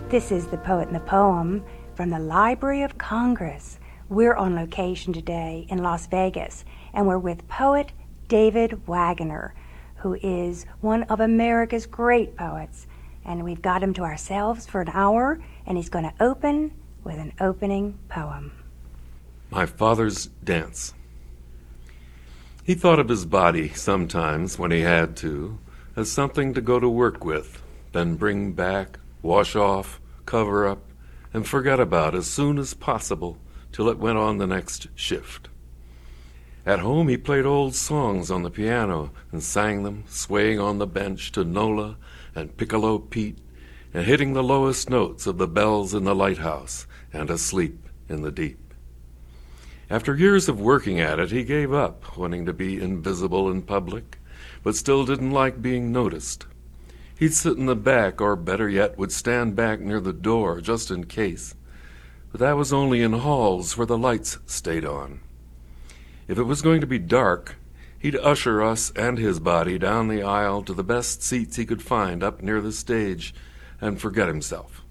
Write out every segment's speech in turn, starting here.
This is The Poet and the Poem from the Library of Congress. We're on location today in Las Vegas, and we're with poet David Wagoner, who is one of America's great poets. And we've got him to ourselves for an hour, and he's going to open with an opening poem. My Father's Dance. He thought of his body sometimes, when he had to, as something to go to work with, then bring back, wash off, cover up, and forget about as soon as possible till it went on the next shift. At home he played old songs on the piano and sang them, swaying on the bench to Nola and Piccolo Pete, and hitting the lowest notes of the bells in the lighthouse and asleep in the deep. After years of working at it, he gave up, wanting to be invisible in public, but still didn't like being noticed. He'd sit in the back, or better yet, would stand back near the door, just in case. But that was only in halls where the lights stayed on. If it was going to be dark, he'd usher us and his body down the aisle to the best seats he could find up near the stage and forget himself.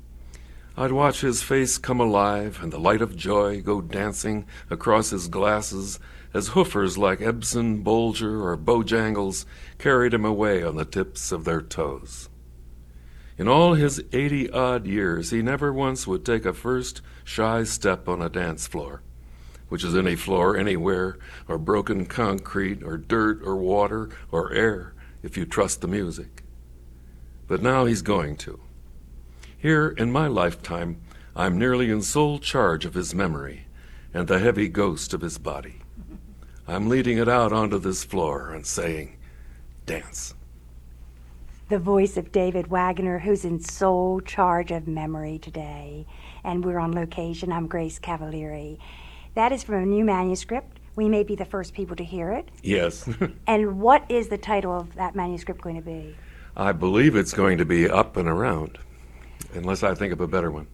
I'd watch his face come alive and the light of joy go dancing across his glasses as hoofers like Ebsen, Bolger, or Bojangles carried him away on the tips of their toes. In all his 80-odd years, he never once would take a first shy step on a dance floor, which is any floor anywhere, or broken concrete, or dirt, or water, or air, if you trust the music. But now he's going to. Here, in my lifetime, I'm nearly in sole charge of his memory and the heavy ghost of his body. I'm leading it out onto this floor and saying, dance. The voice of David Wagoner, who's in sole charge of memory today. And we're on location. I'm Grace Cavalieri. That is from a new manuscript. We may be the first people to hear it. Yes. And what is the title of that manuscript going to be? I believe it's going to be Up and Around, unless I think of a better one.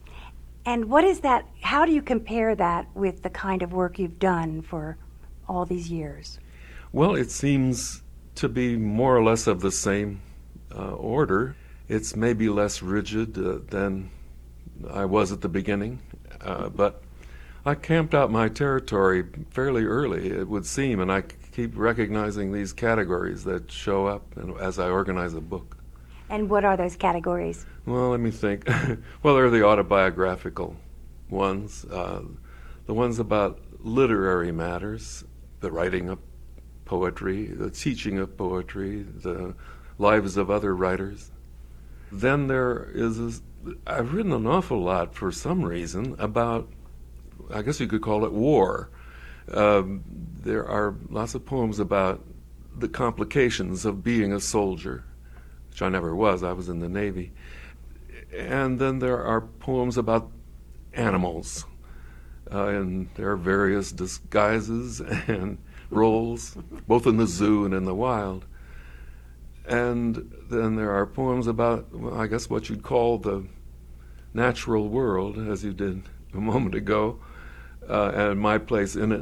And what is that? How do you compare that with the kind of work you've done for all these years? Well, it seems to be more or less of the same order. It's maybe less rigid than I was at the beginning, but I camped out my territory fairly early, it would seem, and I keep recognizing these categories that show up as I organize a book. And what are those categories? Well, let me think. Well, there are the autobiographical ones, the ones about literary matters, the writing of poetry, the teaching of poetry, the lives of other writers. Then there is, I've written an awful lot for some reason about, I guess you could call it war. There are lots of poems about the complications of being a soldier, which I never was. I was in the Navy. And then there are poems about animals, and there are various disguises and roles, both in the zoo and in the wild. And then there are poems about, well, I guess what you'd call the natural world, as you did a moment ago, and my place in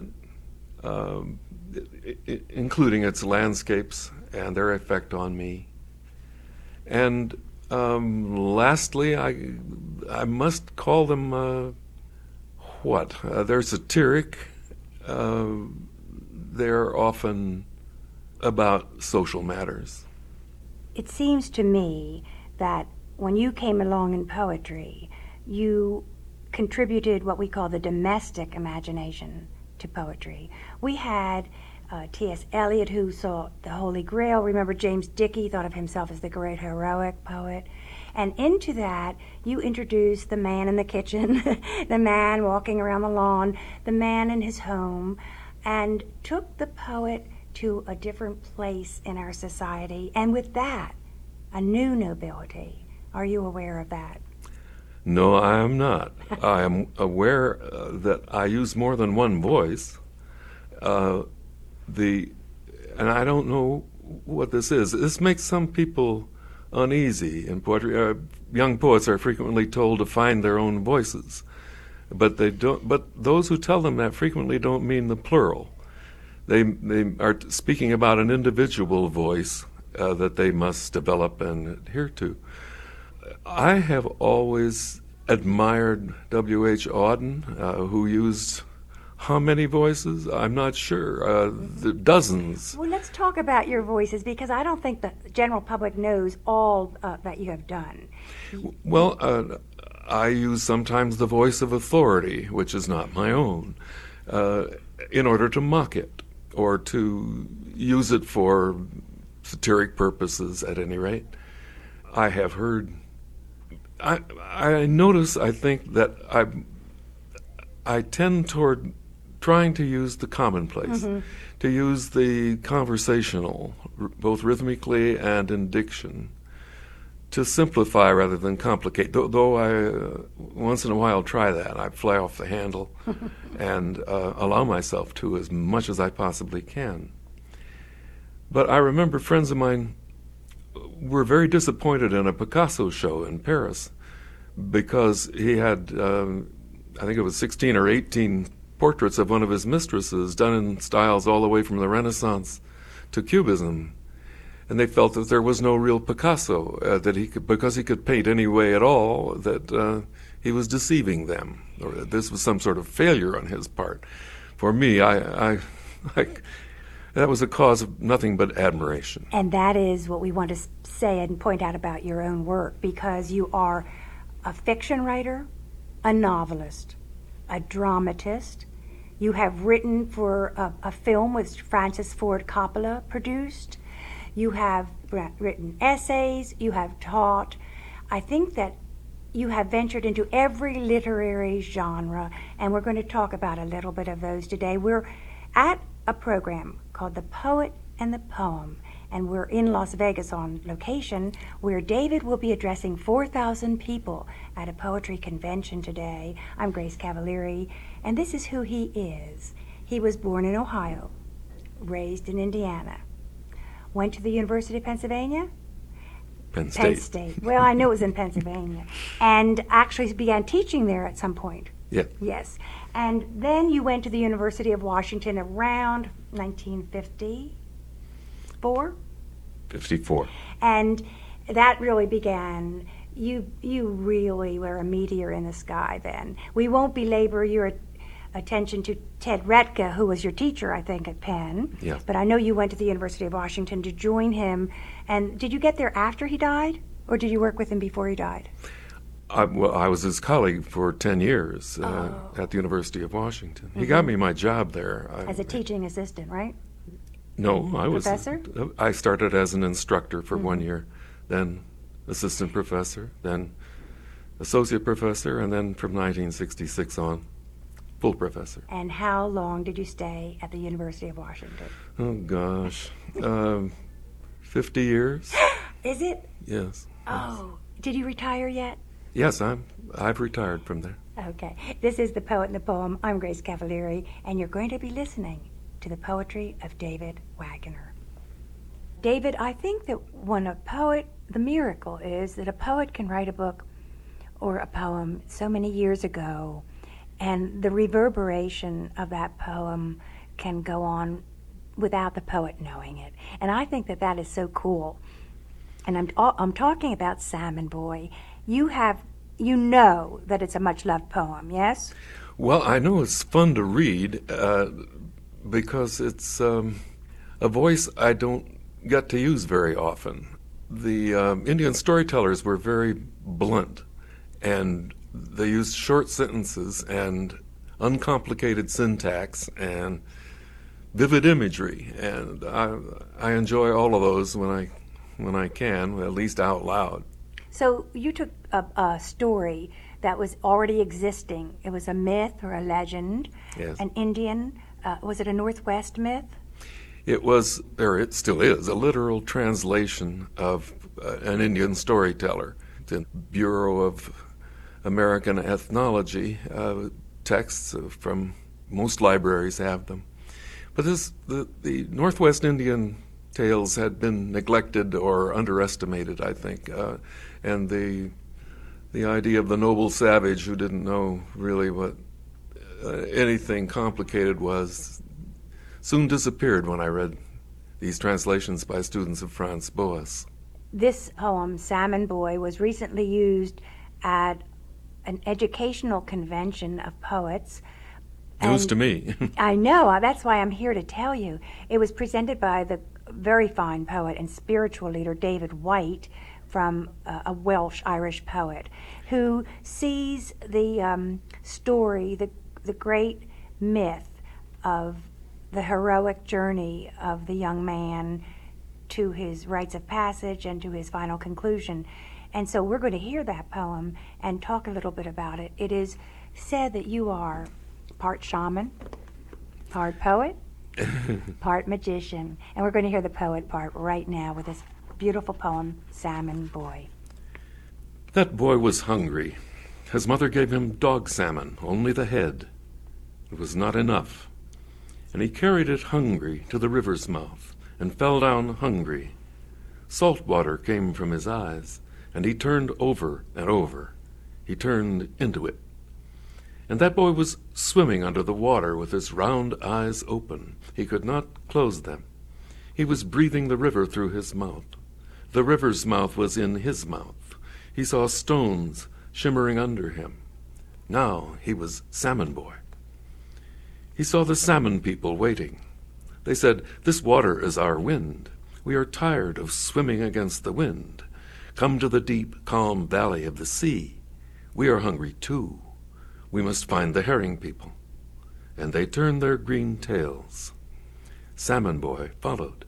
it, including its landscapes and their effect on me. And lastly, I must call them they're satiric. They're often about social matters. It seems to me that when you came along in poetry, you contributed what we call the domestic imagination to poetry. We had T.S. Eliot, who saw the Holy Grail. Remember, James Dickey thought of himself as the great heroic poet. And into that, you introduced the man in the kitchen, the man walking around the lawn, the man in his home, and took the poet to a different place in our society. And with that, a new nobility. Are you aware of that? No, I am not. I am aware that I use more than one voice. And I don't know what this is. This makes some people uneasy in poetry. Young poets are frequently told to find their own voices, but they don't. But those who tell them that frequently don't mean the plural. They are speaking about an individual voice that they must develop and adhere to. I have always admired W.H. Auden, who used how many voices? I'm not sure. Dozens. Well, let's talk about your voices, because I don't think the general public knows all that you have done. Well, I use sometimes the voice of authority, which is not my own, in order to mock it or to use it for satiric purposes, at any rate. I have heard... I notice, I think, that I tend toward trying to use the commonplace, to use the conversational, both rhythmically and in diction, to simplify rather than complicate. Though I once in a while try that. I fly off the handle and allow myself to as much as I possibly can. But I remember friends of mine were very disappointed in a Picasso show in Paris because he had, I think it was 16 or 18 portraits of one of his mistresses done in styles all the way from the Renaissance to Cubism. And they felt that there was no real Picasso, that he could, because he could paint any way at all, that he was deceiving them, or that this was some sort of failure on his part. For me, I that was a cause of nothing but admiration. And that is what we want to say and point out about your own work, because you are a fiction writer, a novelist, a dramatist. You have written for a film which Francis Ford Coppola produced. You have written essays. You have taught. I think that you have ventured into every literary genre, and we're going to talk about a little bit of those today. We're at a program called The Poet and the Poem, and we're in Las Vegas on location, where David will be addressing 4,000 people at a poetry convention today. I'm Grace Cavalieri, and this is who he is. He was born in Ohio, raised in Indiana, went to the University of Pennsylvania? Penn State. Penn State. Well, I knew it was in Pennsylvania. And actually began teaching there at some point. Yeah. Yes. And then you went to the University of Washington around 1954? 54. And that really began, you really were a meteor in the sky then. We won't belabor your attention to Ted Retka, who was your teacher, I think, at Penn. Yeah. But I know you went to the University of Washington to join him. And did you get there after he died, or did you work with him before he died? I was his colleague for 10 years at the University of Washington. He got me my job there. As a teaching assistant, right? No, I was... Professor? I started as an instructor for 1 year, then assistant professor, then associate professor, and then from 1966 on, full professor. And how long did you stay at the University of Washington? Oh, gosh. 50 years. Is it? Yes. Oh, did you retire yet? Yes, I've retired from there. Okay. This is The Poet and the Poem. I'm Grace Cavalieri, and you're going to be listening to the poetry of David Wagoner. David, I think that when a poet, the miracle is that a poet can write a book or a poem so many years ago, and the reverberation of that poem can go on without the poet knowing it. And I think that that is so cool. And I'm talking about Salmon Boy. You know that it's a much-loved poem, yes? Well, I know it's fun to read because it's a voice I don't get to use very often. The Indian storytellers were very blunt, and they used short sentences and uncomplicated syntax and vivid imagery, and I enjoy all of those when I can, at least out loud. So you took a story that was already existing. It was a myth or a legend, yes. An Indian. Was it a Northwest myth? It was, or it still is, a literal translation of an Indian storyteller. The Bureau of American Ethnology texts from most libraries have them. But the Northwest Indian tales had been neglected or underestimated, I think, and the idea of the noble savage who didn't know really what anything complicated was soon disappeared when I read these translations by students of Franz Boas. This poem, Salmon Boy, was recently used at an educational convention of poets. News to me. I know, that's why I'm here to tell you. It was presented by the very fine poet and spiritual leader David Whyte, from a Welsh-Irish poet, who sees the story, the great myth of the heroic journey of the young man to his rites of passage and to his final conclusion. And so we're going to hear that poem and talk a little bit about it. It is said that you are part shaman, part poet, part magician. And we're going to hear the poet part right now with this beautiful poem, Salmon Boy. That boy was hungry. His mother gave him dog salmon, only the head. It was not enough. And he carried it hungry to the river's mouth and fell down hungry. Salt water came from his eyes, and he turned over and over. He turned into it. And that boy was swimming under the water with his round eyes open. He could not close them. He was breathing the river through his mouth. The river's mouth was in his mouth. He saw stones shimmering under him. Now he was Salmon Boy. He saw the salmon people waiting. They said, "This water is our wind. We are tired of swimming against the wind. Come to the deep, calm valley of the sea. We are hungry too. We must find the herring people." And they turned their green tails. Salmon Boy followed.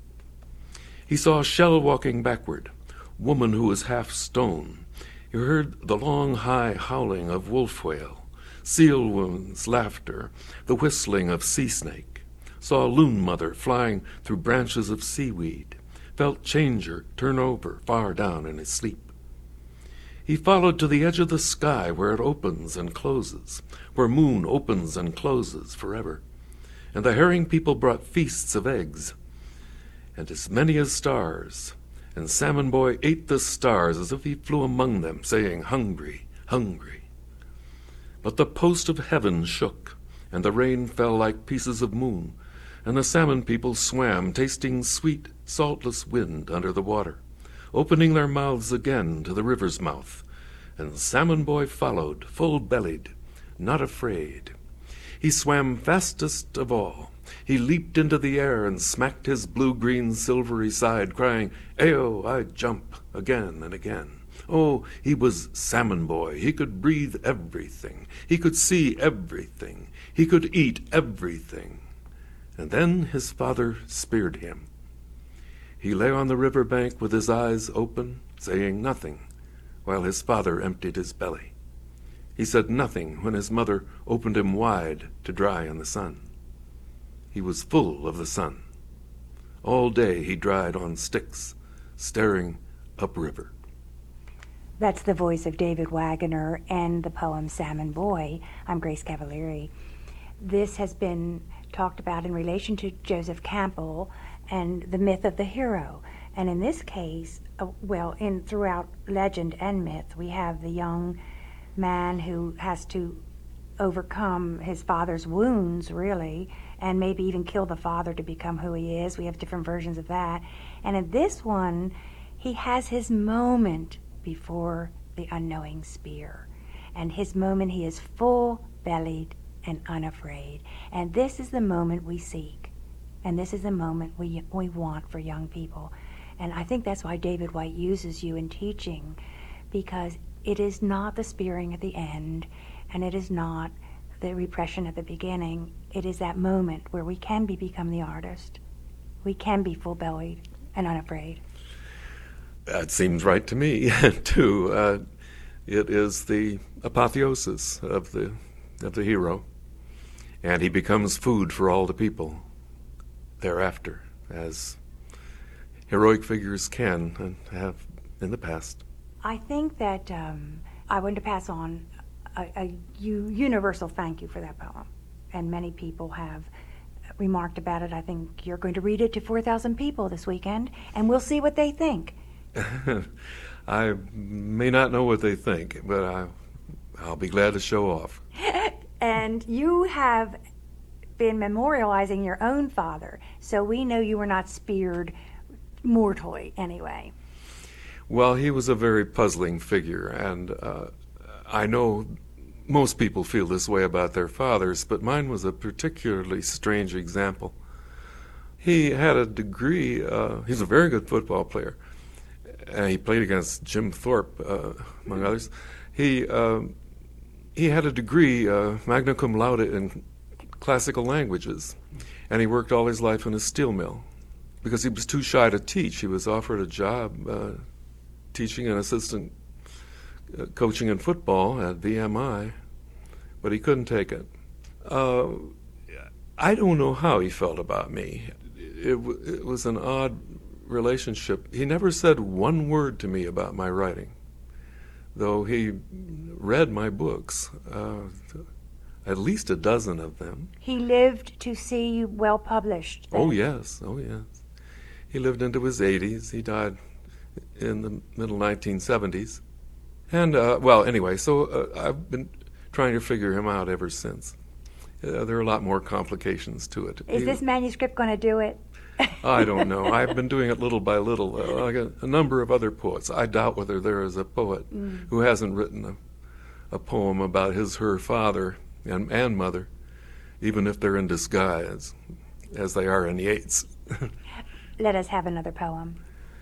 He saw a shell walking backward, woman who was half stone. He heard the long, high howling of wolf whale, seal woman's laughter, the whistling of sea snake, saw loon mother flying through branches of seaweed, felt changer turn over far down in his sleep. He followed to the edge of the sky where it opens and closes, where moon opens and closes forever. And the herring people brought feasts of eggs, and as many as stars, and Salmon Boy ate the stars as if he flew among them, saying, "Hungry, hungry." But the post of heaven shook, and the rain fell like pieces of moon, and the salmon people swam, tasting sweet, saltless wind under the water, opening their mouths again to the river's mouth. And Salmon Boy followed, full-bellied, not afraid. He swam fastest of all. He leaped into the air and smacked his blue-green silvery side, crying, "Ayo, I jump," again and again. Oh, he was Salmon Boy. He could breathe everything. He could see everything. He could eat everything. And then his father speared him. He lay on the river bank with his eyes open, saying nothing, while his father emptied his belly. He said nothing when his mother opened him wide to dry in the sun. He was full of the sun. All day he dried on sticks, staring upriver. That's the voice of David Wagoner and the poem Salmon Boy. I'm Grace Cavalieri. This has been talked about in relation to Joseph Campbell and the myth of the hero. And in this case, throughout legend and myth, we have the young man who has to overcome his father's wounds, really, and maybe even kill the father to become who he is. We have different versions of that. And in this one, he has his moment before the unknowing spear. And his moment, he is full-bellied and unafraid. And this is the moment we seek. And this is the moment we want for young people. And I think that's why David Whyte uses you in teaching, because it is not the spearing at the end, and it is not the repression at the beginning. It is that moment where we can become the artist. We can be full-bellied and unafraid. That seems right to me, too. It is the apotheosis of the hero, and he becomes food for all the people thereafter, as heroic figures can and have in the past. I think that I want to pass on a universal thank you for that poem, and many people have remarked about it. I think you're going to read it to 4,000 people this weekend, and we'll see what they think. I may not know what they think, but I'll be glad to show off. And you have been memorializing your own father, so we know you were not speared mortally anyway. Well, he was a very puzzling figure, and I know most people feel this way about their fathers, but mine was a particularly strange example. He had a degree, he's a very good football player, and he played against Jim Thorpe, among others. He had a degree, magna cum laude, in classical languages, and he worked all his life in a steel mill. Because he was too shy to teach, he was offered a job teaching an assistant coaching in football at VMI, but he couldn't take it. I don't know how he felt about me. It was an odd relationship. He never said one word to me about my writing, though he read my books, at least a dozen of them. He lived to see you well published then. Oh, yes. He lived into his 80s. He died in the middle 1970s. And, anyway, so I've been trying to figure him out ever since. There are a lot more complications to it. Is this manuscript going to do it? I don't know. I've been doing it little by little, like a number of other poets. I doubt whether there is a poet who hasn't written a poem about her father and mother, even if they're in disguise, as they are in Yeats. Let us have another poem.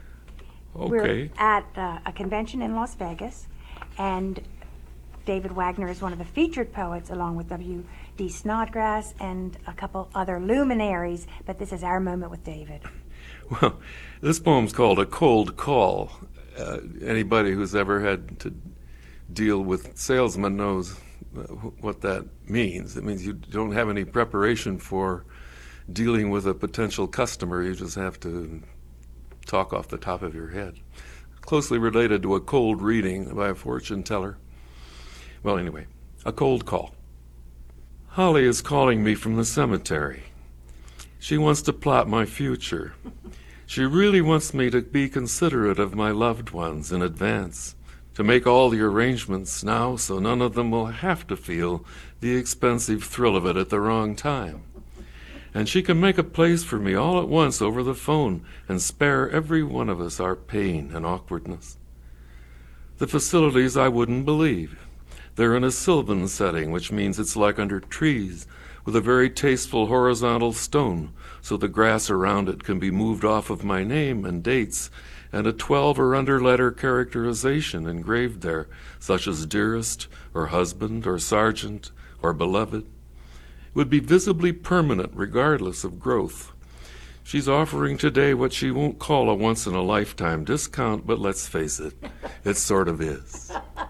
Okay. We're at a convention in Las Vegas, and David Wagner is one of the featured poets, along with W.D. Snodgrass and a couple other luminaries, but this is our moment with David. Well, this poem's called A Cold Call. Anybody who's ever had to deal with salesmen knows what that means. It means you don't have any preparation for dealing with a potential customer. You just have to talk off the top of your head. Closely related to a cold reading by a fortune teller. Well, anyway, a cold call. Holly is calling me from the cemetery. She wants to plot my future. She really wants me to be considerate of my loved ones in advance, to make all the arrangements now so none of them will have to feel the expensive thrill of it at the wrong time. And she can make a place for me all at once over the phone and spare every one of us our pain and awkwardness. The facilities I wouldn't believe. They're in a sylvan setting, which means it's like under trees, with a very tasteful horizontal stone, so the grass around it can be moved off of my name and dates, and a 12 or under letter characterization engraved there, such as dearest, or husband, or sergeant, or beloved. Would be visibly permanent regardless of growth. She's offering today what she won't call a once-in-a-lifetime discount, but let's face it, it sort of is.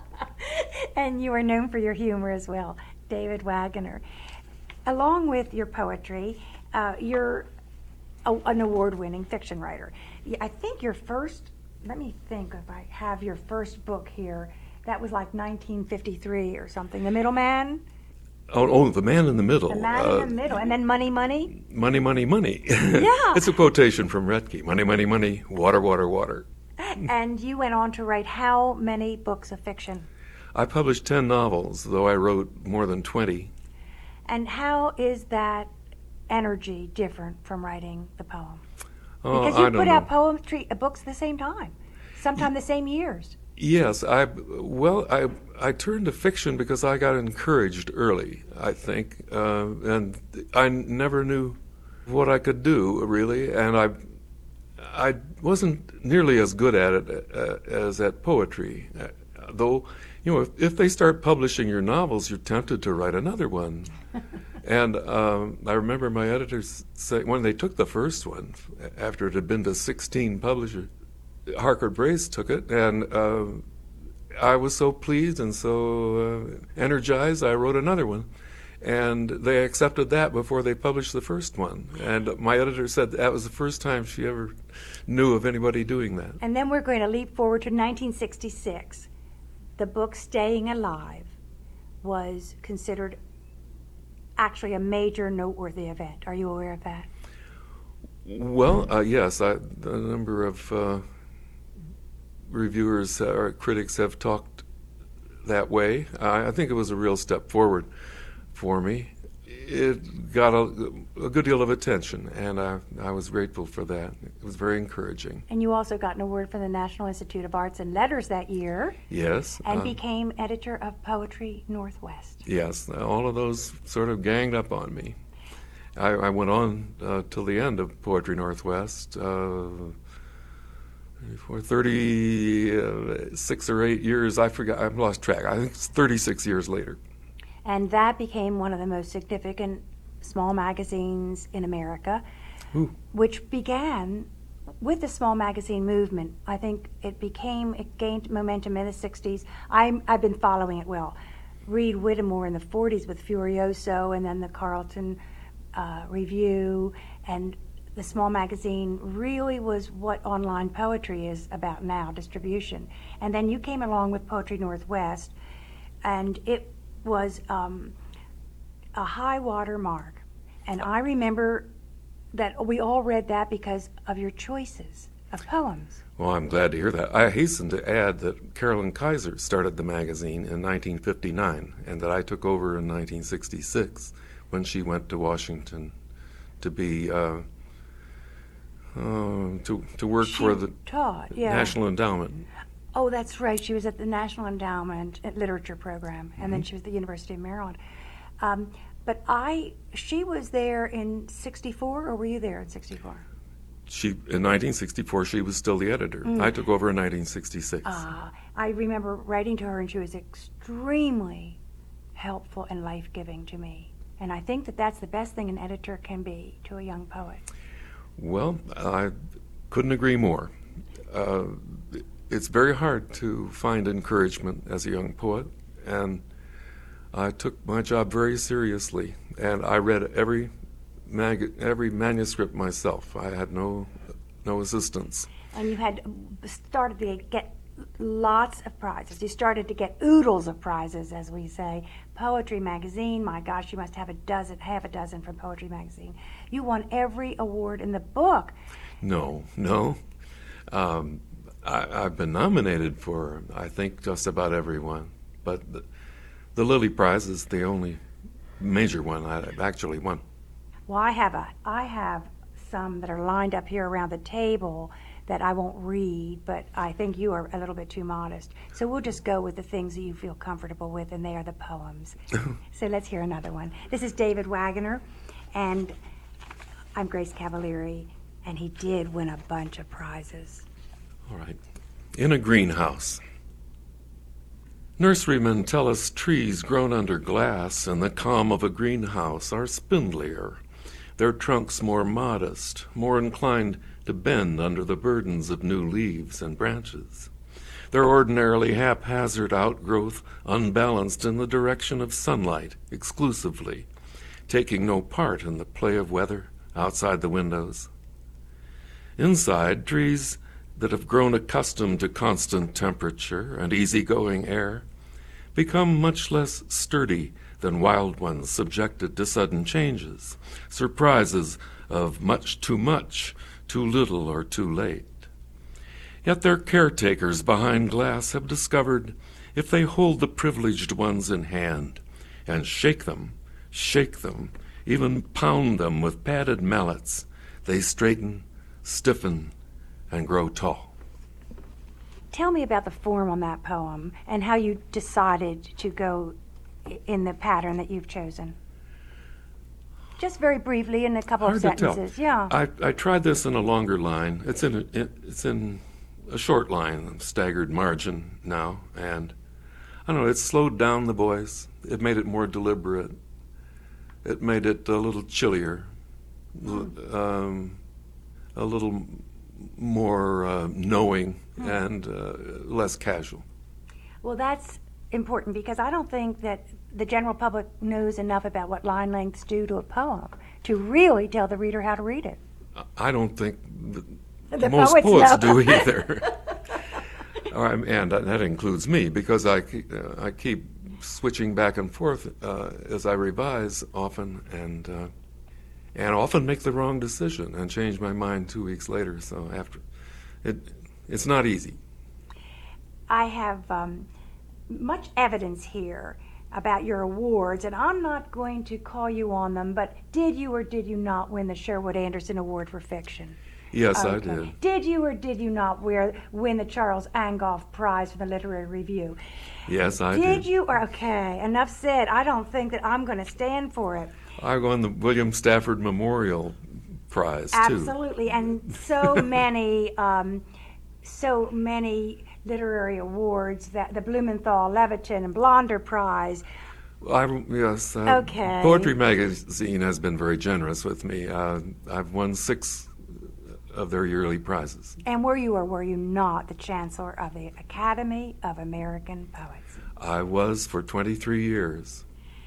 And you are known for your humor as well, David Wagner. Along with your poetry, you're an award-winning fiction writer. I think your first, let me think if I have your first book here, that was like 1953 or something, The Middleman? Oh, The Man in the Middle. The Man in the Middle. And then Money, Money? Money, money, money. Yeah. It's a quotation from Retke. Money, money, money, water, water, water. And you went on to write how many books of fiction? I published 10 novels, though I wrote more than 20. And how is that energy different from writing the poem? Oh, Because you put out poetry books at the same time, sometime the same years. Yes, I turned to fiction because I got encouraged early, I think, and I never knew what I could do, really, and I wasn't nearly as good at it as at poetry, though, if they start publishing your novels, you're tempted to write another one. And I remember my editors saying, when they took the first one, after it had been to 16 publishers, Harcourt Brace took it, and I was so pleased and so energized, I wrote another one. And they accepted that before they published the first one. And my editor said that was the first time she ever knew of anybody doing that. And then we're going to leap forward to 1966. The book Staying Alive was considered actually a major noteworthy event. Are you aware of that? Well, yes. A number of reviewers or critics have talked that way. I think it was a real step forward for me. it got a good deal of attention, and I was grateful for that. It was very encouraging. And you also got an award from the National Institute of Arts and Letters that year. Yes. And became editor of Poetry Northwest. Yes, all of those sort of ganged up on me. I went on till the end of Poetry Northwest for 36 or 8 years. I forgot. I've lost track. I think it's 36 years later. And that became one of the most significant small magazines in America, which began with the small magazine movement. I think it gained momentum in the 60s. I've been following it well. Reed Whittemore in the 40s with Furioso, and then the Carlton Review, and the small magazine really was what online poetry is about now, distribution. And then you came along with Poetry Northwest, and it was a high water mark. And I remember that we all read that because of your choices of poems. Well, I'm glad to hear that. I hasten to add that Carolyn Kaiser started the magazine in 1959, and that I took over in 1966 when she went to Washington to be to work for the National Endowment. Oh, that's right. She was at the National Endowment Literature Program, and then she was at the University of Maryland. But she was there in 64, or were you there in 64? In 1964, she was still the editor. I took over in 1966. I remember writing to her, and she was extremely helpful and life-giving to me. And I think that that's the best thing an editor can be to a young poet. Well, I couldn't agree more. It's very hard to find encouragement as a young poet, and I took my job very seriously, and I read every manuscript myself. I had no assistance. And you had started to get lots of prizes. You started to get oodles of prizes, as we say. Poetry Magazine, my gosh, you must have half a dozen from Poetry Magazine. You won every award in the book. No. I've been nominated for, I think, just about every one. But the Lilly Prize is the only major one I've actually won. Well, I have some that are lined up here around the table that I won't read, but I think you are a little bit too modest. So we'll just go with the things that you feel comfortable with, and they are the poems. So let's hear another one. This is David Wagoner, and I'm Grace Cavalieri, and he did win a bunch of prizes. All right. In a greenhouse. Nurserymen tell us trees grown under glass in the calm of a greenhouse are spindlier, their trunks more modest, more inclined to bend under the burdens of new leaves and branches, their ordinarily haphazard outgrowth unbalanced in the direction of sunlight exclusively, taking no part in the play of weather outside the windows. Inside, trees that have grown accustomed to constant temperature and easygoing air become much less sturdy than wild ones subjected to sudden changes, surprises of much, too little, or too late. Yet their caretakers behind glass have discovered if they hold the privileged ones in hand and shake them, even pound them with padded mallets, they straighten, stiffen, and grow tall. Tell me about the form on that poem and how you decided to go in the pattern that you've chosen. Just very briefly, in a couple of sentences. Yeah. I tried this in a longer line. It's in a short line, staggered margin now, and I don't know. It slowed down the voice. It made it more deliberate. It made it a little chillier, a little more knowing and less casual. Well, that's important because I don't think that the general public knows enough about what line lengths do to a poem to really tell the reader how to read it. I don't think most poets do either. And that includes me because I keep switching back and forth as I revise often and often make the wrong decision and change my mind 2 weeks later. So it's not easy. I have much evidence here about your awards, and I'm not going to call you on them, but did you or did you not win the Sherwood Anderson Award for Fiction? Yes, Okay. I did. Did you or did you not win the Charles Angoff Prize for the Literary Review? Yes, I did. Did you? Okay, enough said. I don't think that I'm going to stand for it. I won the William Stafford Memorial Prize, too. Absolutely, and so many literary awards, that the Blumenthal, Leviton, and Blonder Prize. Yes. Okay. Poetry Magazine has been very generous with me. I've won 6 of their yearly prizes. And were you or were you not the Chancellor of the Academy of American Poets? I was for 23 years.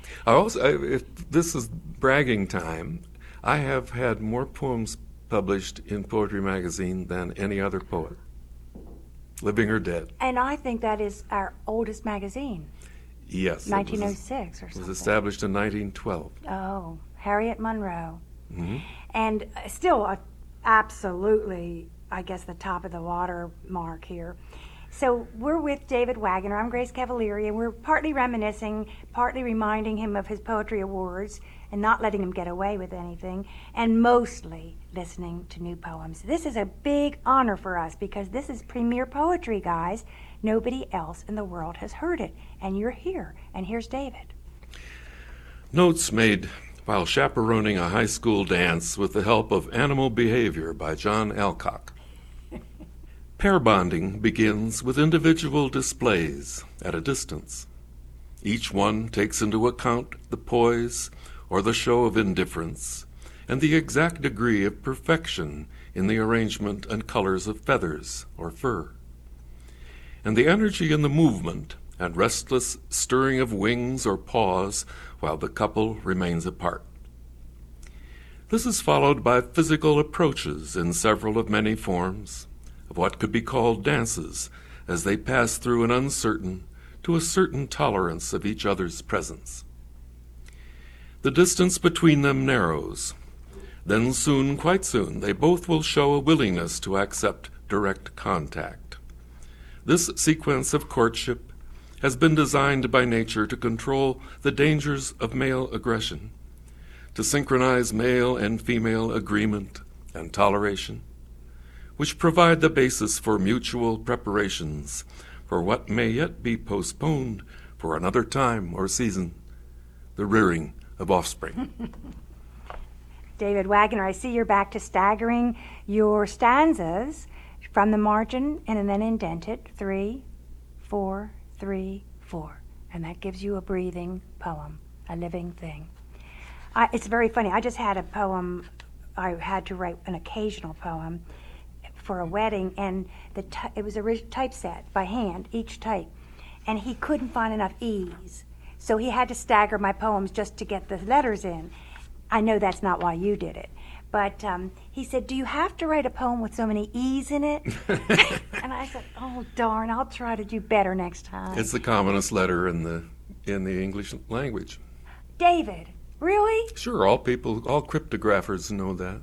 If this is bragging time, I have had more poems published in Poetry Magazine than any other poet, living or dead. And I think that is our oldest magazine. Yes. 1906 or something. It was established in 1912. Oh, Harriet Monroe. Mm-hmm. And still, absolutely, I guess, the top of the water mark here. So we're with David Wagoner. I'm Grace Cavalieri, and we're partly reminiscing, partly reminding him of his poetry awards and not letting him get away with anything, and mostly listening to new poems. This is a big honor for us because this is premier poetry, guys. Nobody else in the world has heard it, and you're here. And here's David. Notes made while chaperoning a high school dance with the help of Animal Behavior by John Alcock. Pair bonding begins with individual displays at a distance. Each one takes into account the poise or the show of indifference and the exact degree of perfection in the arrangement and colors of feathers or fur. And the energy in the movement and restless stirring of wings or paws while the couple remains apart. This is followed by physical approaches in several of many forms, of what could be called dances, as they pass through an uncertain to a certain tolerance of each other's presence. The distance between them narrows. Then soon, quite soon, they both will show a willingness to accept direct contact. This sequence of courtship has been designed by nature to control the dangers of male aggression, to synchronize male and female agreement and toleration, which provide the basis for mutual preparations for what may yet be postponed for another time or season, the rearing of offspring. David Wagoner, I see you're back to staggering your stanzas from the margin and then indented 3, 4, 3, 4. And that gives you a breathing poem, a living thing. It's very funny. I just had a poem. I had to write an occasional poem for a wedding, and it was a typeset by hand, each type, and he couldn't find enough E's, so he had to stagger my poems just to get the letters in. I know that's not why you did it, but he said, "Do you have to write a poem with so many E's in it?" And I said, "Oh darn, I'll try to do better next time." It's the commonest letter in the English language. David, really? Sure, all cryptographers know that.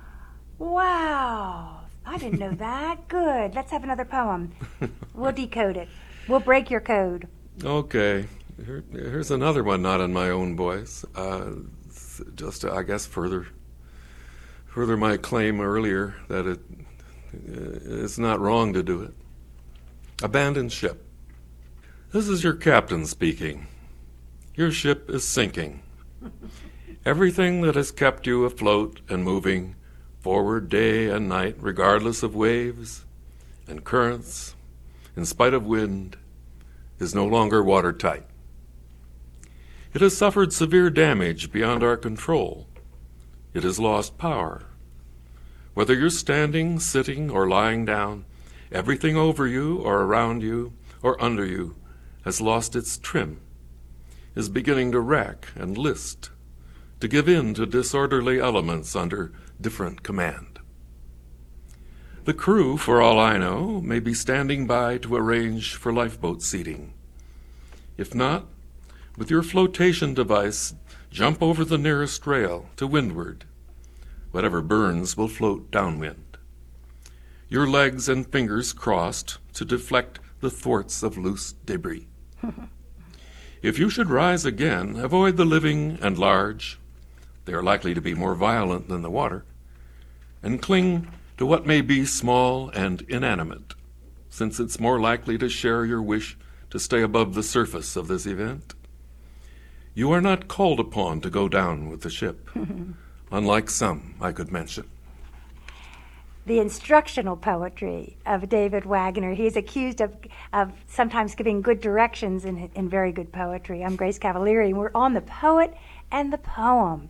Wow. I didn't know that. Good. Let's have another poem. We'll decode it. We'll break your code. Okay. Here's another one, not in my own voice. Just to, I guess, further my claim earlier that it's not wrong to do it. Abandoned ship. This is your captain speaking. Your ship is sinking. Everything that has kept you afloat and moving forward day and night, regardless of waves and currents, in spite of wind, is no longer watertight. It has suffered severe damage beyond our control. It has lost power. Whether you're standing, sitting, or lying down, everything over you or around you or under you has lost its trim, is beginning to rack and list, to give in to disorderly elements under different command. The crew, for all I know, may be standing by to arrange for lifeboat seating. If not, with your flotation device, jump over the nearest rail to windward. Whatever burns will float downwind. Your legs and fingers crossed to deflect the thwarts of loose debris. If you should rise again, avoid the living and large. They are likely to be more violent than the water. And cling to what may be small and inanimate, since it's more likely to share your wish to stay above the surface of this event. You are not called upon to go down with the ship, unlike some I could mention. The instructional poetry of David Wagoner. He is accused of sometimes giving good directions in very good poetry. I'm Grace Cavalieri, and we're on The Poet and the Poem.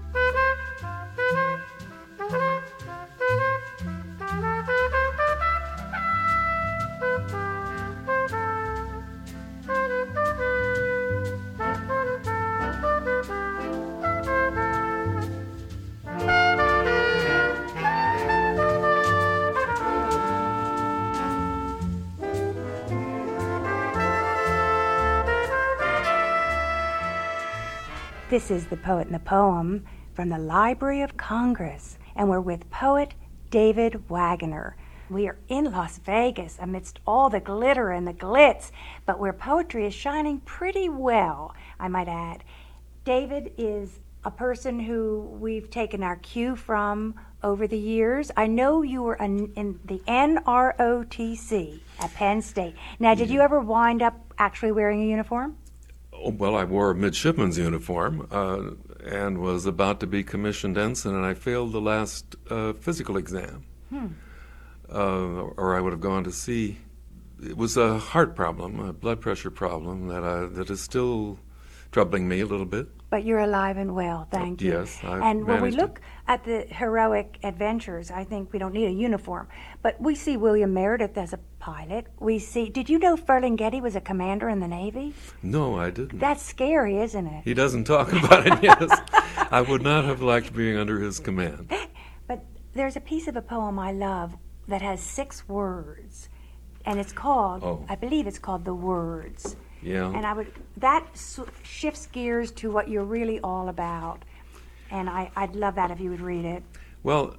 This is The Poet and the Poem from the Library of Congress, and we're with poet David Wagoner. We are in Las Vegas amidst all the glitter and the glitz, but where poetry is shining pretty well, I might add. David is a person who we've taken our cue from over the years. I know you were in the NROTC at Penn State. Now, did you ever wind up actually wearing a uniform? Well, I wore a midshipman's uniform and was about to be commissioned ensign, and I failed the last physical exam. Or I would have gone to sea. It was a heart problem, a blood pressure problem that is still troubling me a little bit. But you're alive and well, thank you. Yes, I've And when we managed look at the heroic adventures, I think we don't need a uniform. But we see William Meredith as a pilot. We see. Did you know Ferlinghetti was a commander in the Navy? No, I didn't. That's scary, isn't it? He doesn't talk about it, yes. I would not have liked being under his command. But there's a piece of a poem I love that has 6 words, and it's called, I believe it's called The Words. Yeah. And that shifts gears to what you're really all about. And I'd love that if you would read it. Well,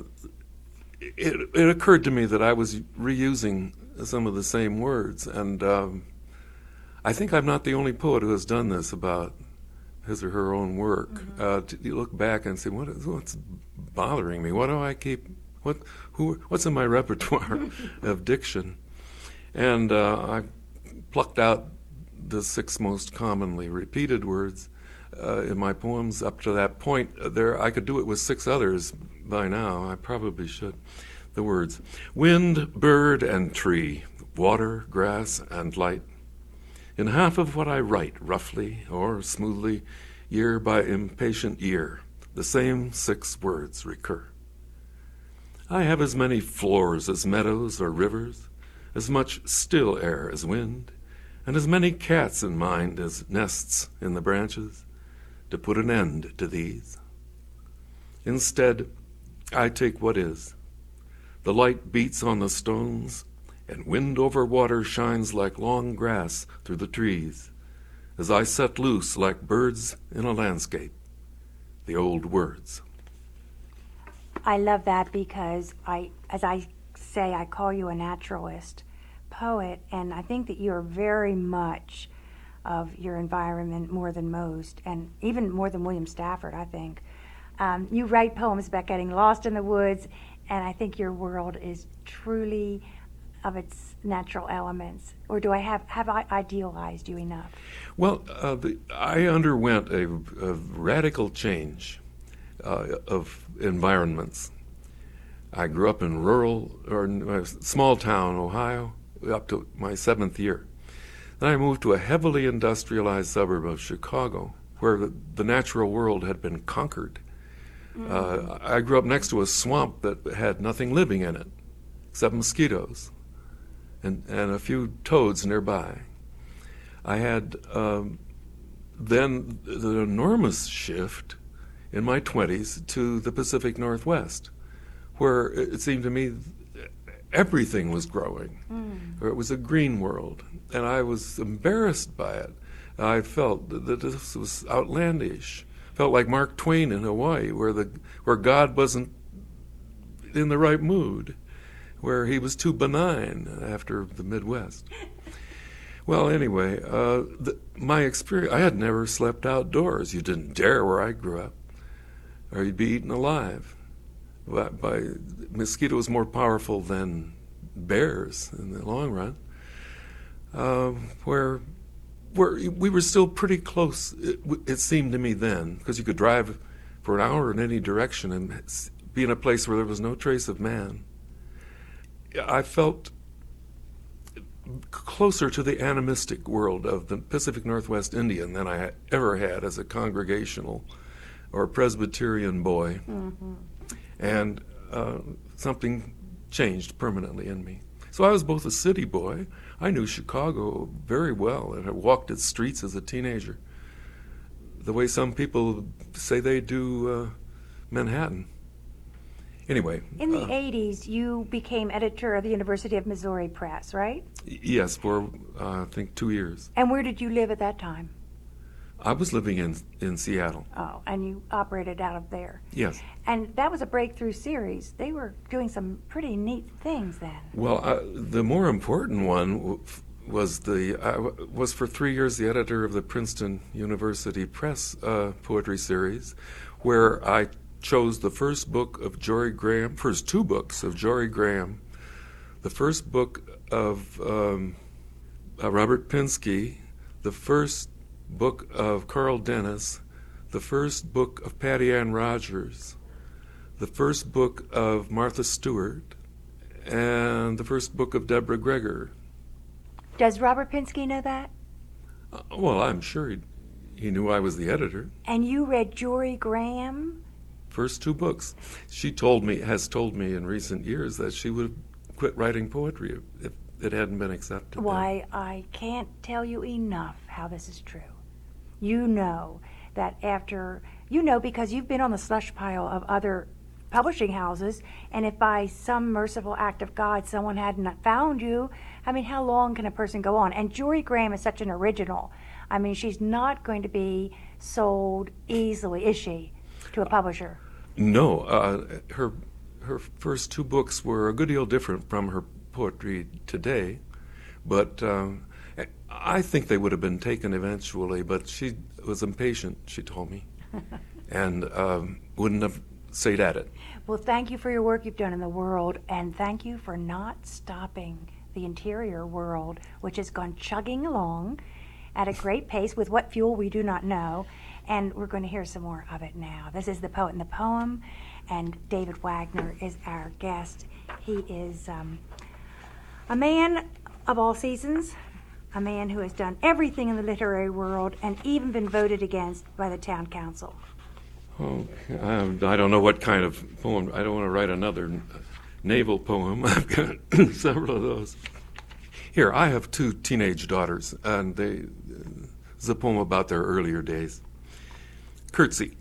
it occurred to me that I was reusing some of the same words, and I think I'm not the only poet who has done this about his or her own work. Mm-hmm. You look back and say, what's bothering me? What do I keep? What's in my repertoire of diction? And I plucked out the 6 most commonly repeated words in my poems. Up to that point, I could do it with 6 others by now. I probably should. The words: wind, bird, and tree, water, grass, and light. In half of what I write, roughly or smoothly, year by impatient year, the same 6 words recur. I have as many floors as meadows or rivers, as much still air as wind, and as many cats in mind as nests in the branches, to put an end to these. Instead, I take what is. The light beats on the stones, and wind over water shines like long grass through the trees, as I set loose like birds in a landscape, the old words. I love that because as I say, I call you a naturalist poet, and I think that you're very much of your environment more than most, and even more than William Stafford, I think. You write poems about getting lost in the woods, and I think your world is truly of its natural elements. Or do I have I idealized you enough? Well, I underwent a radical change of environments. I grew up in a small town, Ohio, up to my 7th year. Then I moved to a heavily industrialized suburb of Chicago, where the natural world had been conquered. I grew up next to a swamp that had nothing living in it, except mosquitoes and a few toads nearby. I had then the enormous shift in my 20s to the Pacific Northwest, where it seemed to me everything was growing. It was a green world, and I was embarrassed by it. I felt that this was outlandish. Felt like Mark Twain in Hawaii, where God wasn't in the right mood, where he was too benign after the Midwest. Well, anyway, my experience, I had never slept outdoors. You didn't dare where I grew up, or you'd be eaten alive. Mosquitoes more powerful than bears in the long run. Where we were still pretty close, it seemed to me then, because you could drive for an hour in any direction and be in a place where there was no trace of man. I felt closer to the animistic world of the Pacific Northwest Indian than I ever had as a congregational or Presbyterian boy. Mm-hmm. And something changed permanently in me. So I was both a city boy. I knew Chicago very well, and I walked its streets as a teenager, the way some people say they do Manhattan. Anyway. In the 80s, you became editor of the University of Missouri Press, right? Yes, for, I think, 2 years. And where did you live at that time? I was living in Seattle. Oh, and you operated out of there. Yes. And that was a breakthrough series. They were doing some pretty neat things then. Well, the more important one was I was for 3 years the editor of the Princeton University Press poetry series, where I chose the first two books of Jory Graham, the first book of Robert Pinsky, the first book of Carl Dennis, the first book of Patty Ann Rogers, the first book of Martha Stewart, and the first book of Deborah Greger. Does Robert Pinsky know that? Well, I'm sure he knew I was the editor. And you read Jory Graham? First two books. She has told me in recent years that she would have quit writing poetry if it hadn't been accepted. Why, I can't tell you enough how this is true. You know that because you've been on the slush pile of other publishing houses, and if by some merciful act of God someone hadn't found you, I mean, how long can a person go on? And Jory Graham is such an original. I mean, she's not going to be sold easily, is she, to a publisher? No. Her first two books were a good deal different from her poetry today, but I think they would have been taken eventually, but she was impatient, she told me, and wouldn't have stayed at it. Well, thank you for your work you've done in the world, and thank you for not stopping the interior world, which has gone chugging along at a great pace with what fuel we do not know, and we're going to hear some more of it now. This is The Poet and the Poem, and David Wagner is our guest. He is a man of all seasons, a man who has done everything in the literary world and even been voted against by the town council. Oh, I don't know what kind of poem. I don't want to write another naval poem. I've got several of those. Here, I have two teenage daughters, and it's a poem about their earlier days. Curtsy.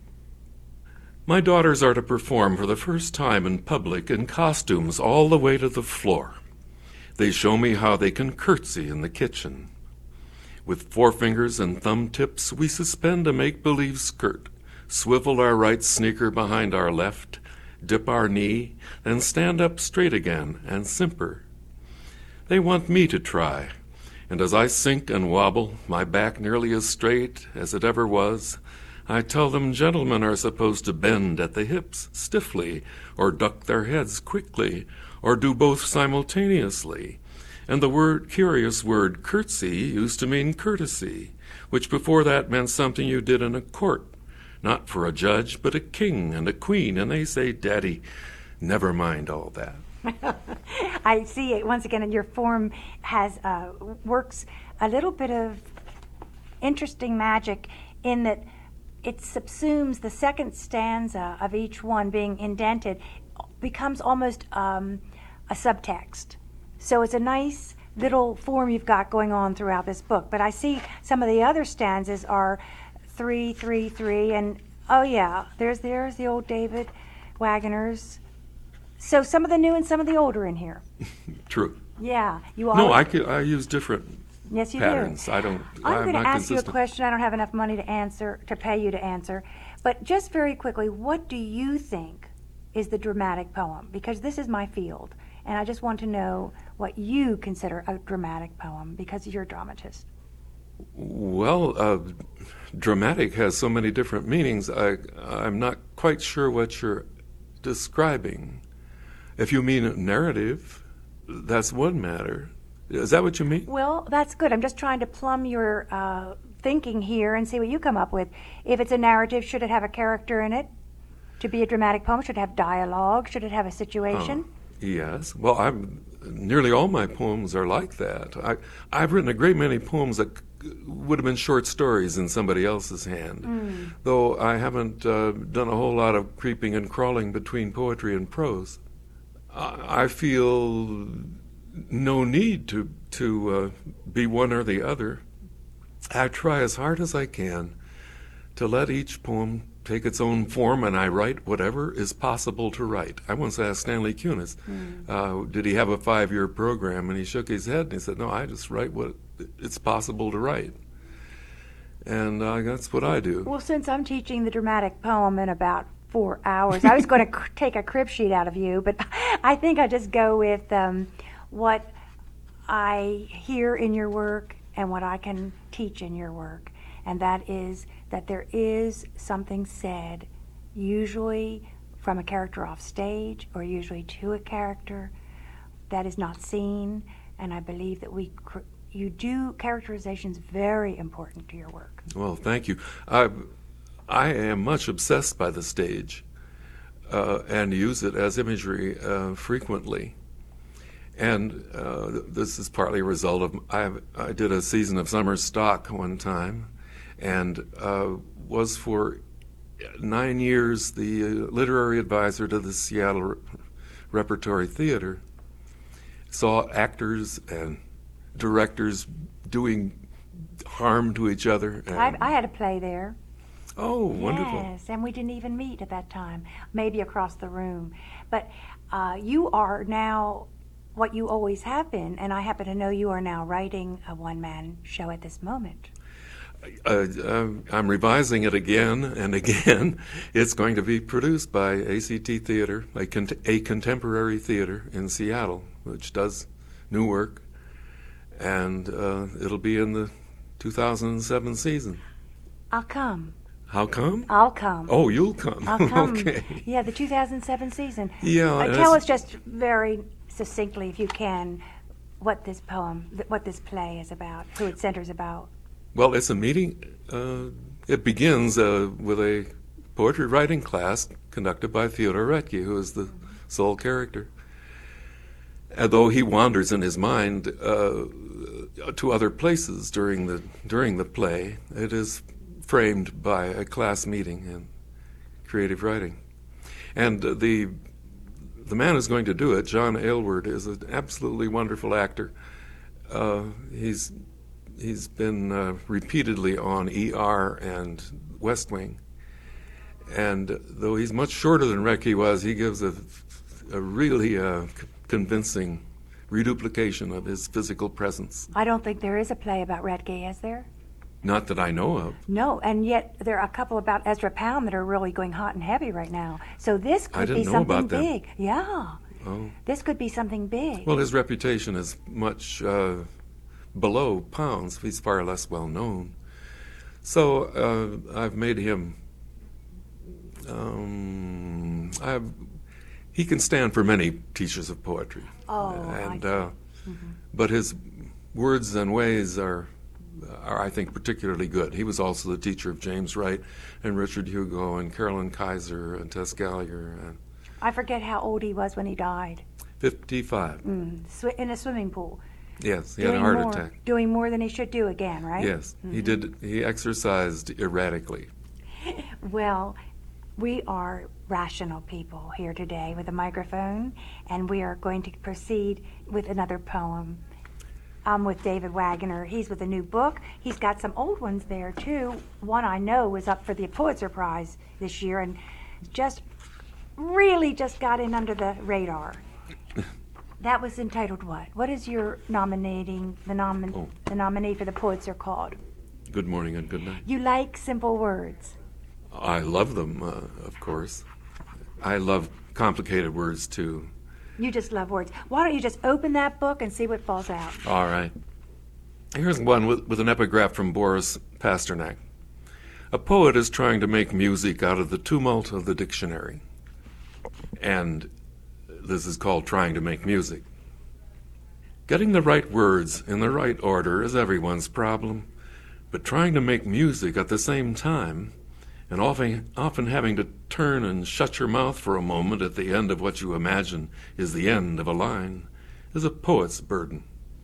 My daughters are to perform for the first time in public in costumes all the way to the floor. They show me how they can curtsy in the kitchen. With forefingers and thumb tips, we suspend a make-believe skirt, swivel our right sneaker behind our left, dip our knee, then stand up straight again and simper. They want me to try, and as I sink and wobble, my back nearly as straight as it ever was, I tell them gentlemen are supposed to bend at the hips stiffly, or duck their heads quickly, or do both simultaneously. And the curious word curtsy used to mean courtesy, which before that meant something you did in a court, not for a judge, but a king and a queen. And they say, Daddy, never mind all that. I see it once again, and your form has works a little bit of interesting magic in that it subsumes the second stanza of each one being indented, becomes almost a subtext. So it's a nice little form you've got going on throughout this book. But I see some of the other stanzas are 3, 3, 3, and oh yeah, there's the old David Wagner's. So some of the new and some of the older in here. True. Yeah, you all. No, I use different. Yes, you patterns. do. I'm going to not ask consistent. you a question. I don't have enough money to pay you to answer. But just very quickly, what do you think is the dramatic poem? Because this is my field, And I just want to know what you consider a dramatic poem, because you're a dramatist. Well, dramatic has so many different meanings. I'm not quite sure what you're describing. If you mean a narrative, that's one matter. Is that what you mean? Well, that's good. I'm just trying to plumb your thinking here and see what you come up with. If it's a narrative, should it have a character in it? To be a dramatic poem, should it have dialogue? Should it have a situation? Yes. Well, nearly all my poems are like that. I've written a great many poems that would have been short stories in somebody else's hand, though I haven't done a whole lot of creeping and crawling between poetry and prose. I feel no need to be one or the other. I try as hard as I can to let each poem take its own form, and I write whatever is possible to write. I once asked Stanley Kunis, did he have a 5-year program, and he shook his head and he said, no, I just write what it's possible to write. And that's what I do. Well, since I'm teaching the dramatic poem in about 4 hours, I was going to take a crib sheet out of you, but I think I just go with what I hear in your work and what I can teach in your work, and that is that there is something said, usually from a character off stage or usually to a character, that is not seen, and I believe that you do characterizations very important to your work. Well, thank you. I am much obsessed by the stage and use it as imagery frequently. And this is partly a result of, I did a season of summer stock one time, and was for 9 years the literary advisor to the Seattle Repertory Theater. Saw actors and directors doing harm to each other. I had a play there. Oh, wonderful. Yes, and we didn't even meet at that time, maybe across the room. But you are now what you always have been, and I happen to know you are now writing a one-man show at this moment. I'm revising it again and again. It's going to be produced by ACT Theater, a contemporary theater in Seattle, which does new work, and it'll be in the 2007 season. I'll come. How come? I'll come. Oh, you'll come. I'll come. Okay. Yeah, the 2007 season. Yeah. Tell us just very succinctly, if you can, what this play is about, who it centers about. Well, it's a meeting. It begins with a poetry writing class conducted by Theodor Retke, who is the sole character. Although he wanders in his mind to other places during the play, it is framed by a class meeting in creative writing. And the man who's going to do it, John Aylward, is an absolutely wonderful actor. He's been repeatedly on ER and West Wing. And though he's much shorter than Retke was, he gives a really convincing reduplication of his physical presence. I don't think there is a play about Retke, is there? Not that I know of. No, and yet there are a couple about Ezra Pound that are really going hot and heavy right now. So this could be something big. Yeah. Oh. This could be something big. Well, his reputation is much below Pound's. He's far less well known. So I've made him. He can stand for many teachers of poetry. Oh, and but his words and ways are, I think, particularly good. He was also the teacher of James Wright and Richard Hugo and Carolyn Kaiser and Tess Gallagher. And I forget how old he was when he died. 55. In a swimming pool. Yes, he had a heart attack. Doing more than he should do again, right? Yes, he did. He exercised erratically. Well, we are rational people here today with a microphone, and we are going to proceed with another poem. I'm with David Wagoner. He's with a new book. He's got some old ones there, too. One I know was up for the Pulitzer Prize this year and just got in under the radar. That was entitled what? What is your the nominee for the Pulitzer called? Good morning and good night. You like simple words. I love them, of course. I love complicated words, too. You just love words. Why don't you just open that book and see what falls out? All right. Here's one with an epigraph from Boris Pasternak. A poet is trying to make music out of the tumult of the dictionary. And this is called trying to make music. Getting the right words in the right order is everyone's problem, but trying to make music at the same time, and often having to turn and shut your mouth for a moment at the end of what you imagine is the end of a line, is a poet's burden.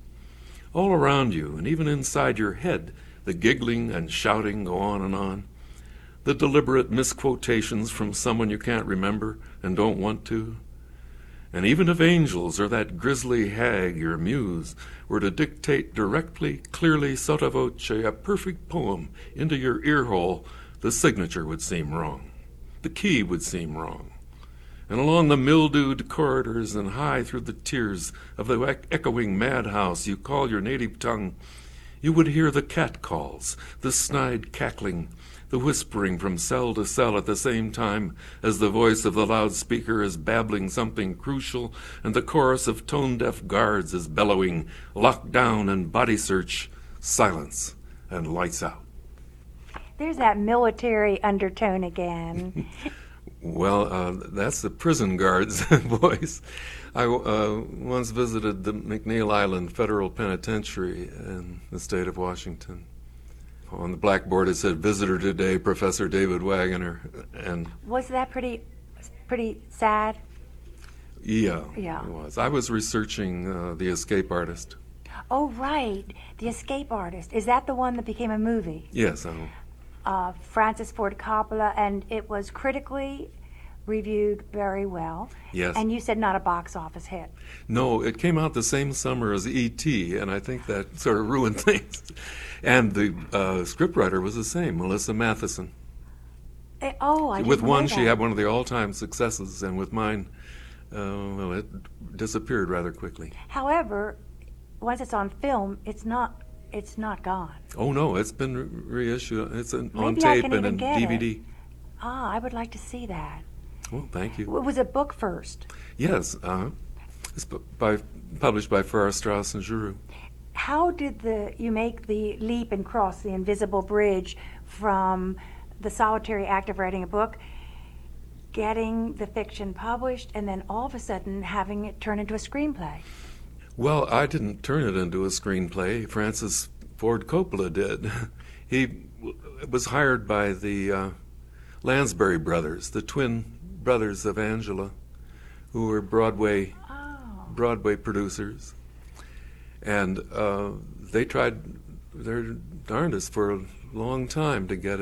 All around you, and even inside your head, the giggling and shouting go on and on. The deliberate misquotations from someone you can't remember and don't want to. And even if angels or that grisly hag, your muse, were to dictate directly, clearly, sotto voce, a perfect poem into your earhole, the signature would seem wrong. The key would seem wrong. And along the mildewed corridors and high through the tiers of the echoing madhouse you call your native tongue, you would hear the catcalls, the snide cackling, the whispering from cell to cell at the same time as the voice of the loudspeaker is babbling something crucial and the chorus of tone-deaf guards is bellowing, lockdown and body search, silence, and lights out. There's that military undertone again. Well, that's the prison guard's voice. I once visited the McNeil Island Federal Penitentiary in the state of Washington. On the blackboard it said, "Visitor today, Professor David Wagoner." And was that pretty sad? Yeah, it was. I was researching The Escape Artist. Oh, right. The Escape Artist. Is that the one that became a movie? Yes. Francis Ford Coppola, and it was critically reviewed very well. Yes. And you said not a box office hit. No, it came out the same summer as E.T., and I think that sort of ruined things. And the scriptwriter was the same, Melissa Matheson. I didn't know that. With one, she had one of the all-time successes, and with mine, it disappeared rather quickly. However, once it's on film, it's not gone. Oh, no, it's been reissued. It's on Maybe tape and in DVD. I would like to see that. Well, thank you. It was a book first. Yes, it's published by Farrar, Straus and Giroux. How did you make the leap and cross the invisible bridge from the solitary act of writing a book, getting the fiction published, and then all of a sudden having it turn into a screenplay? Well, I didn't turn it into a screenplay. Francis Ford Coppola did. He was hired by the Lansbury brothers, the twin brothers of Angela, who were Broadway producers. And they tried their darndest for a long time to get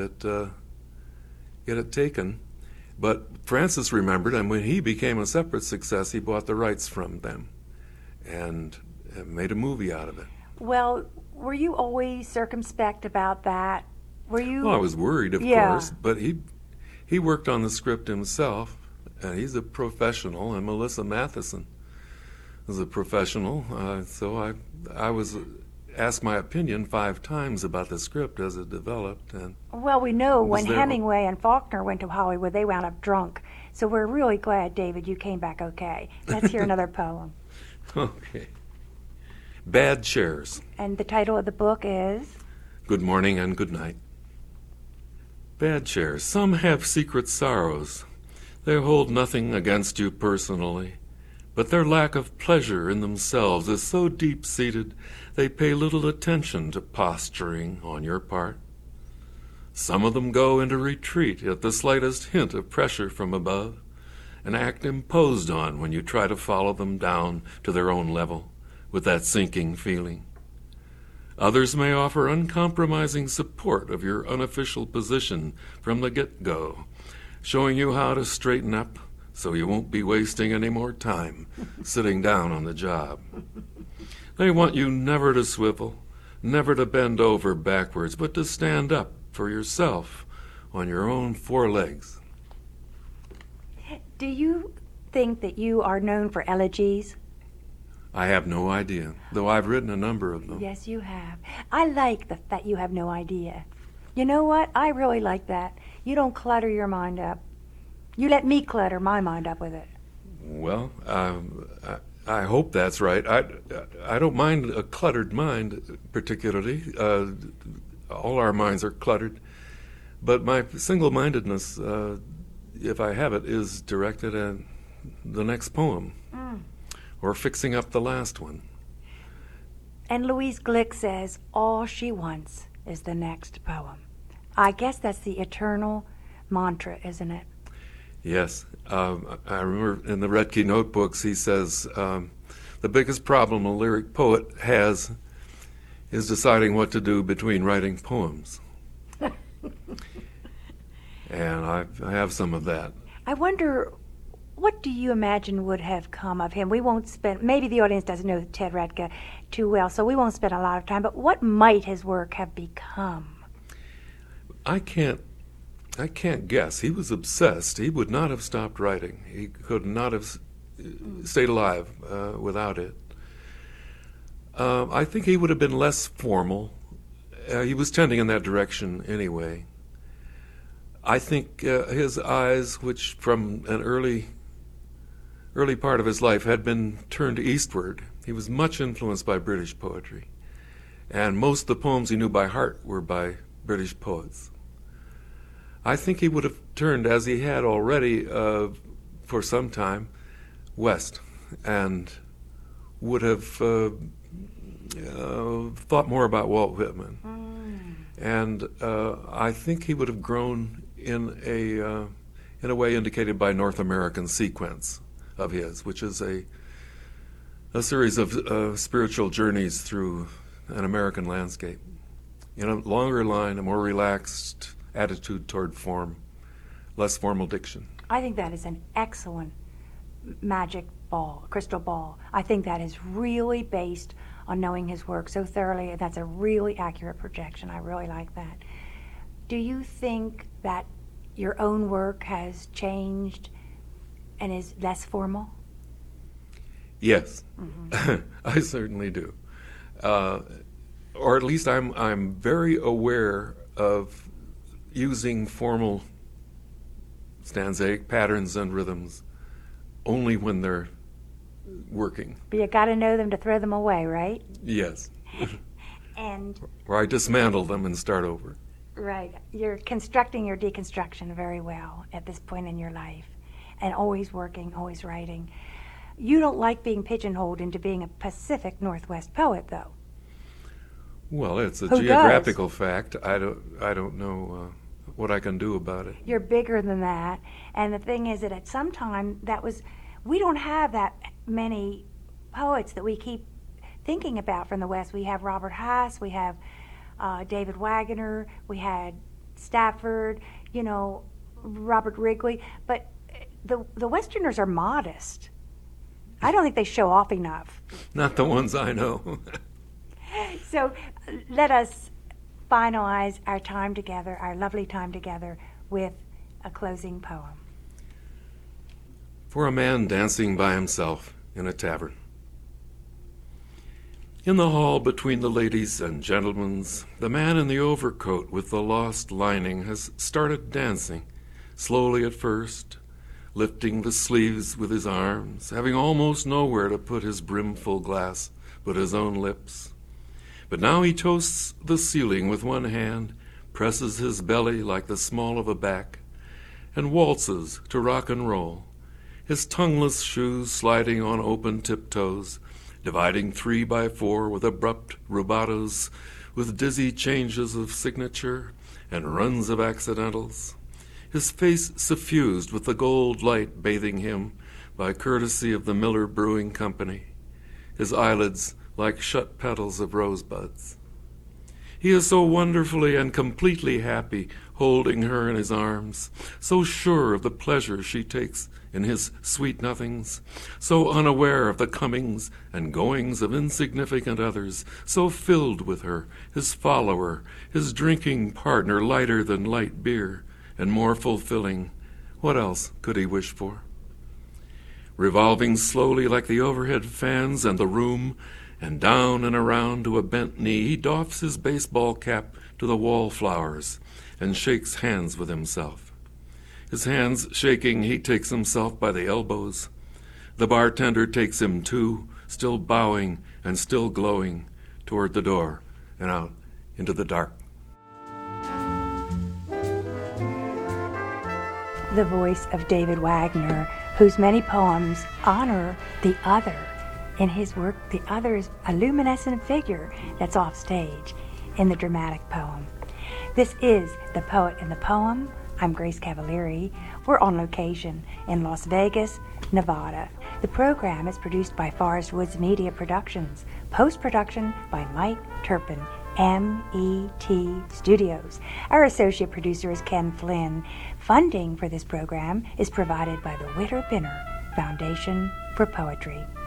it taken. But Francis remembered, and when he became a separate success, he bought the rights from them and made a movie out of it. Well, were you always circumspect about that? Were you? Well, I was worried, of course, but he worked on the script himself, and he's a professional, and Melissa Matheson is a professional, so I was asked my opinion 5 times about the script as it developed. And well, we know when Hemingway and Faulkner went to Hollywood, they wound up drunk. So we're really glad, David, you came back okay. Let's hear another poem. Okay. Bad Chairs. And the title of the book is? Good Morning and Good Night. Bad chairs. Some have secret sorrows. They hold nothing against you personally, but their lack of pleasure in themselves is so deep-seated they pay little attention to posturing on your part. Some of them go into retreat at the slightest hint of pressure from above, and act imposed on when you try to follow them down to their own level with that sinking feeling. Others may offer uncompromising support of your unofficial position from the get-go, showing you how to straighten up so you won't be wasting any more time sitting down on the job. They want you never to swivel, never to bend over backwards, but to stand up for yourself on your own 4 legs. Do you think that you are known for elegies? I have no idea, though I've written a number of them. Yes, you have. I like that you have no idea. You know what? I really like that. You don't clutter your mind up. You let me clutter my mind up with it. Well, I hope that's right. I don't mind a cluttered mind particularly. All our minds are cluttered. But my single-mindedness, if I have it, is directed at the next poem or fixing up the last one. And Louise Glick says all she wants is the next poem. I guess that's the eternal mantra, isn't it? Yes. I remember in the Redke notebooks he says the biggest problem a lyric poet has is deciding what to do between writing poems. And I have some of that. I wonder, what do you imagine would have come of him? We won't spend, maybe the audience doesn't know Ted Redke too well, so we won't spend a lot of time, but what might his work have become? I can't guess. He was obsessed. He would not have stopped writing. He could not have stayed alive without it. I think he would have been less formal. He was tending in that direction anyway. I think his eyes, which from an early part of his life had been turned eastward, he was much influenced by British poetry. And most of the poems he knew by heart were by British poets. I think he would have turned, as he had already for some time, west, and would have thought more about Walt Whitman. And I think he would have grown in a way indicated by North American Sequence of his, which is a series of spiritual journeys through an American landscape. In a longer line, a more relaxed attitude toward form, less formal diction. I think that is an excellent magic ball, crystal ball. I think that is really based on knowing his work so thoroughly. That's a really accurate projection. I really like that. Do you think that your own work has changed and is less formal? Yes, I certainly do. Or at least I'm very aware of using formal stanzaic patterns and rhythms only when they're working. But you got to know them to throw them away, right? Yes. And or I dismantle them and start over. Right. You're constructing your deconstruction very well at this point in your life, and always working, always writing. You don't like being pigeonholed into being a Pacific Northwest poet, though. Well, it's a Who geographical does? fact. I don't know what I can do about it. You're bigger than that, and the thing is that at some time we don't have that many poets that we keep thinking about from the West. We have Robert Hass, we have David Wagoner, we had Stafford, Robert Wrigley, but the Westerners are modest. I don't think they show off enough. Not the ones I know. So let us finalize our time together, our lovely time together, with a closing poem. For a man dancing by himself in a tavern. In the hall between the ladies and gentlemen's, the man in the overcoat with the lost lining has started dancing, slowly at first, lifting the sleeves with his arms, having almost nowhere to put his brimful glass but his own lips. But now he toasts the ceiling with one hand, presses his belly like the small of a back, and waltzes to rock and roll, his tongueless shoes sliding on open tiptoes, dividing 3 by 4 with abrupt rubatos, with dizzy changes of signature and runs of accidentals, his face suffused with the gold light bathing him by courtesy of the Miller Brewing Company, his eyelids like shut petals of rosebuds. He is so wonderfully and completely happy holding her in his arms, so sure of the pleasure she takes in his sweet nothings, so unaware of the comings and goings of insignificant others, so filled with her, his follower, his drinking partner, lighter than light beer, and more fulfilling. What else could he wish for? Revolving slowly like the overhead fans and the room, and down and around to a bent knee, he doffs his baseball cap to the wallflowers and shakes hands with himself. His hands shaking, he takes himself by the elbows, The bartender takes him too, still bowing and still glowing, toward the door and out into the dark. The voice of David Wagner, whose many poems honor the other. In his work, the other is a luminescent figure that's off stage in the dramatic poem. This is The Poet and the Poem. I'm Grace Cavalieri. We're on location in Las Vegas, Nevada. The program is produced by Forest Woods Media Productions. Post-production by Mike Turpin, MET Studios. Our associate producer is Ken Flynn. Funding for this program is provided by the Witter Binner Foundation for Poetry.